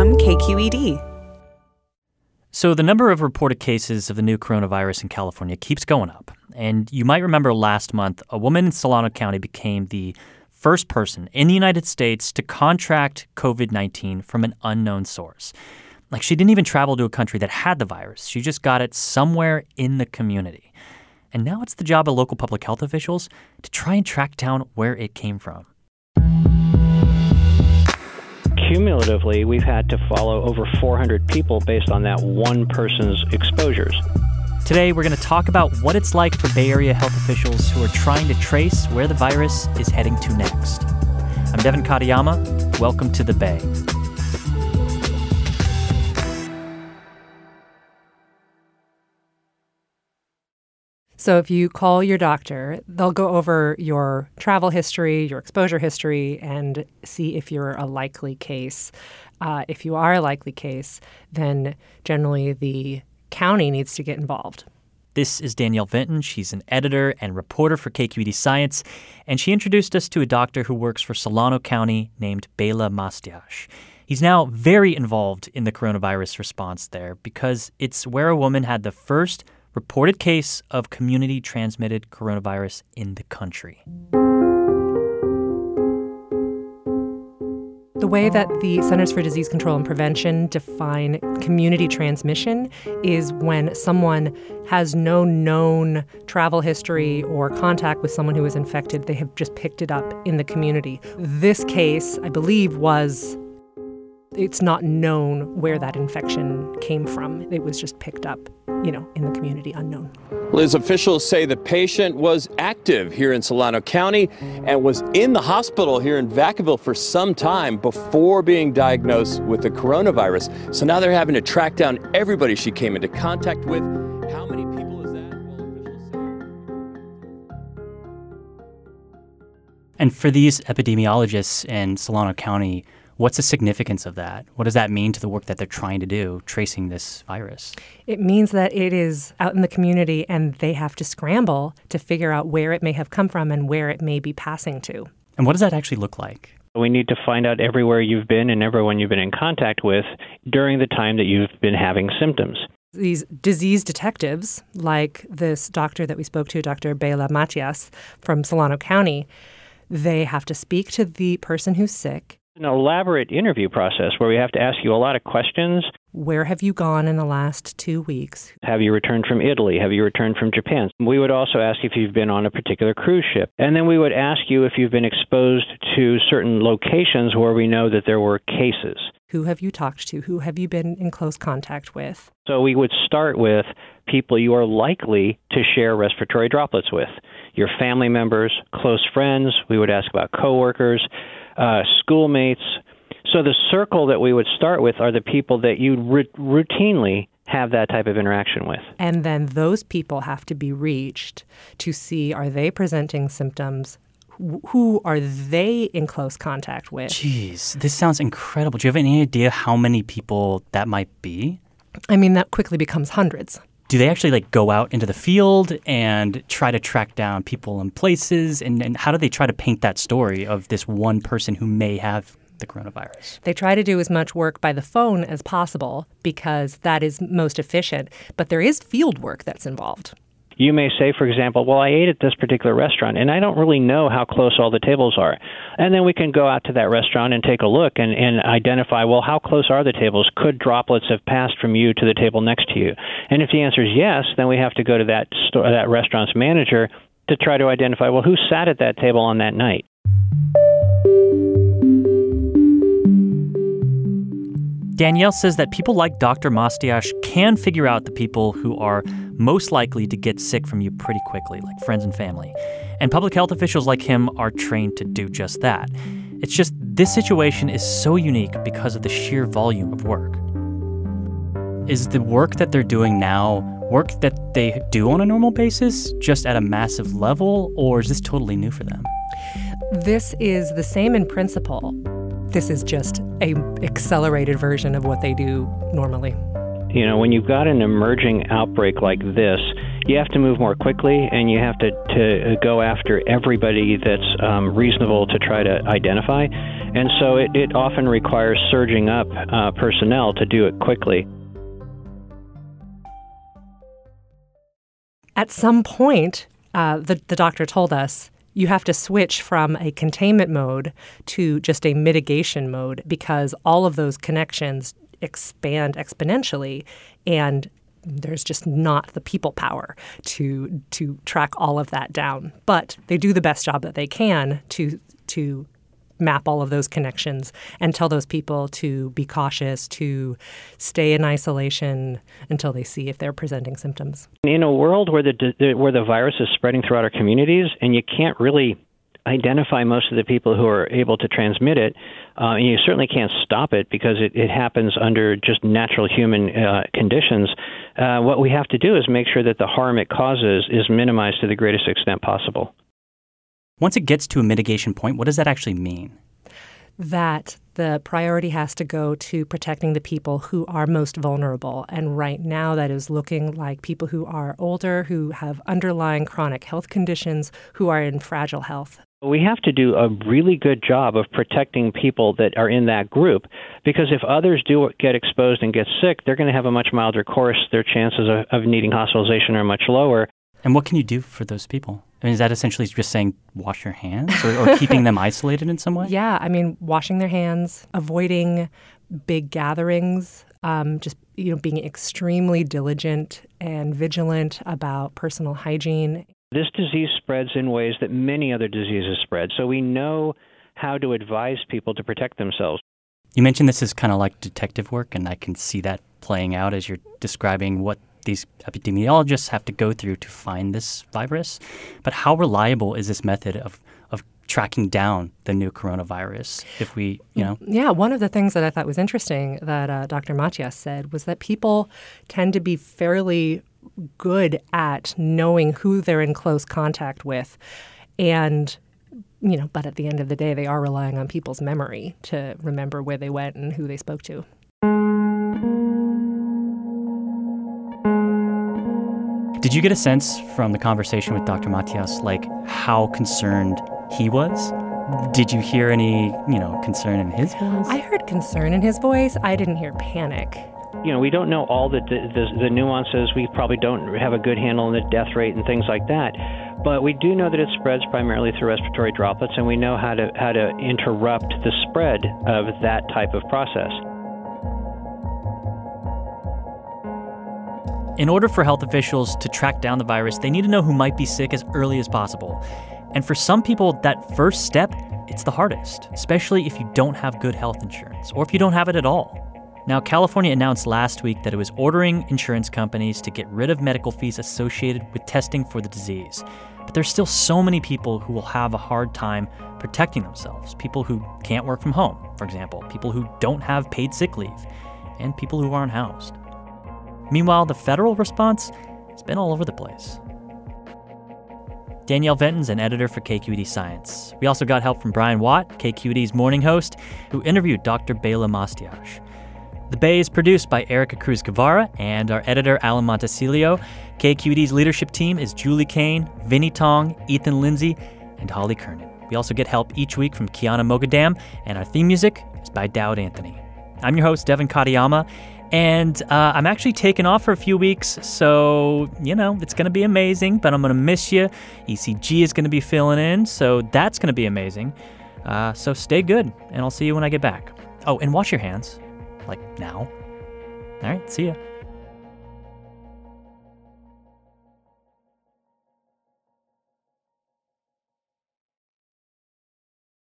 from KQED. So the number of reported cases of the new coronavirus in California keeps going up. And you might remember last month, a woman in Solano County became the first person in the United States to contract COVID-19 from an unknown source. Like, she didn't even travel to a country that had the virus. She just got it somewhere in the community. And now it's the job of local public health officials to try and track down where it came from. Cumulatively, we've had to follow over 400 people based on that one person's exposures. Today, we're going to talk about what it's like for Bay Area health officials who are trying to trace where the virus is heading to next. I'm Devin Katayama. Welcome to the Bay. So if you call your doctor, they'll go over your travel history, your exposure history, and see if you're a likely case. If you are a likely case, then generally the county needs to get involved. This is Danielle Vinton. She's an editor and reporter for KQED Science, and she introduced us to a doctor who works for Solano County named Bela Mastiash. He's now very involved in the coronavirus response there because it's where a woman had the first reported case of community-transmitted coronavirus in the country. The way that the Centers for Disease Control and Prevention define community transmission is when someone has no known travel history or contact with someone who is infected. They have just picked it up in the community. This case, I believe, it's not known where that infection came from. It was just picked up, in the community, unknown. Liz, officials say the patient was active here in Solano County and was in the hospital here in Vacaville for some time before being diagnosed with the coronavirus. So now they're having to track down everybody she came into contact with. How many people is that? Well, officials say. And for these epidemiologists in Solano County, what's the significance of that? What does that mean to the work that they're trying to do, tracing this virus? It means that it is out in the community and they have to scramble to figure out where it may have come from and where it may be passing to. And what does that actually look like? We need to find out everywhere you've been and everyone you've been in contact with during the time that you've been having symptoms. These disease detectives, like this doctor that we spoke to, Dr. Bela Mastiash from Solano County, they have to speak to the person who's sick. An elaborate interview process where we have to ask you a lot of questions. Where have you gone in the last 2 weeks? Have you returned from Italy? Have you returned from Japan? We would also ask if you've been on a particular cruise ship. And then we would ask you if you've been exposed to certain locations where we know that there were cases. Who have you talked to? Who have you been in close contact with? So we would start with people you are likely to share respiratory droplets with. Your family members, close friends. We would ask about coworkers, schoolmates. So the circle that we would start with are the people that you routinely have that type of interaction with. And then those people have to be reached to see, are they presenting symptoms? Who are they in close contact with? Jeez, this sounds incredible. Do you have any idea how many people that might be? I mean, that quickly becomes hundreds. Do they actually go out into the field and try to track down people and places? And how do they try to paint that story of this one person who may have the coronavirus? They try to do as much work by the phone as possible because that is most efficient. But there is field work that's involved. You may say, for example, well, I ate at this particular restaurant, and I don't really know how close all the tables are. And then we can go out to that restaurant and take a look and identify, well, how close are the tables? Could droplets have passed from you to the table next to you? And if the answer is yes, then we have to go to that restaurant's manager to try to identify, well, who sat at that table on that night? Danielle says that people like Dr. Mastiash can figure out the people who are most likely to get sick from you pretty quickly, like friends and family. And public health officials like him are trained to do just that. It's just this situation is so unique because of the sheer volume of work. Is the work that they're doing now work that they do on a normal basis, just at a massive level, or is this totally new for them? This is the same in principle. This is just an accelerated version of what they do normally. You know, when you've got an emerging outbreak like this, you have to move more quickly, and you have to go after everybody that's reasonable to try to identify. And so it often requires surging up personnel to do it quickly. At some point, the doctor told us, you have to switch from a containment mode to just a mitigation mode because all of those connections expand exponentially, and there's just not the people power to track all of that down. But they do the best job that they can to map all of those connections and tell those people to be cautious, to stay in isolation until they see if they're presenting symptoms. In a world where the virus is spreading throughout our communities and you can't really identify most of the people who are able to transmit it, and you certainly can't stop it because it happens under just natural human conditions, what we have to do is make sure that the harm it causes is minimized to the greatest extent possible. Once it gets to a mitigation point, what does that actually mean? That the priority has to go to protecting the people who are most vulnerable. And right now that is looking like people who are older, who have underlying chronic health conditions, who are in fragile health. We have to do a really good job of protecting people that are in that group, because if others do get exposed and get sick, they're going to have a much milder course. Their chances of needing hospitalization are much lower. And what can you do for those people? I mean, is that essentially just saying wash your hands or keeping them isolated in some way? Yeah, I mean, washing their hands, avoiding big gatherings, just being extremely diligent and vigilant about personal hygiene. This disease spreads in ways that many other diseases spread, so we know how to advise people to protect themselves. You mentioned this is kind of like detective work, and I can see that playing out as you're describing what these epidemiologists have to go through to find this virus. But how reliable is this method of tracking down the new coronavirus if we, Yeah, one of the things that I thought was interesting that Dr. Matias said was that people tend to be fairly good at knowing who they're in close contact with. And, but at the end of the day, they are relying on people's memory to remember where they went and who they spoke to. Did you get a sense from the conversation with Dr. Matias, like how concerned he was? Did you hear any, concern in his voice? I heard concern in his voice. I didn't hear panic. We don't know all the nuances. We probably don't have a good handle on the death rate and things like that. But we do know that it spreads primarily through respiratory droplets, and we know how to interrupt the spread of that type of process. In order for health officials to track down the virus, they need to know who might be sick as early as possible. And for some people, that first step, it's the hardest, especially if you don't have good health insurance or if you don't have it at all. Now, California announced last week that it was ordering insurance companies to get rid of medical fees associated with testing for the disease. But there's still so many people who will have a hard time protecting themselves. People who can't work from home, for example, people who don't have paid sick leave, and people who aren't housed. Meanwhile, the federal response has been all over the place. Danielle Venton's an editor for KQED Science. We also got help from Brian Watt, KQED's morning host, who interviewed Dr. Bela Mastiash. The Bay is produced by Erica Cruz Guevara and our editor, Alan Montecillo. KQED's leadership team is Julie Kane, Vinnie Tong, Ethan Lindsay, and Holly Kernan. We also get help each week from Kiana Mogadam, and our theme music is by Dowd Anthony. I'm your host, Devin Katayama, and I'm actually taking off for a few weeks, so, it's going to be amazing, but I'm going to miss you. ECG is going to be filling in, so that's going to be amazing. So stay good, and I'll see you when I get back. Oh, and wash your hands, like now. All right, see ya.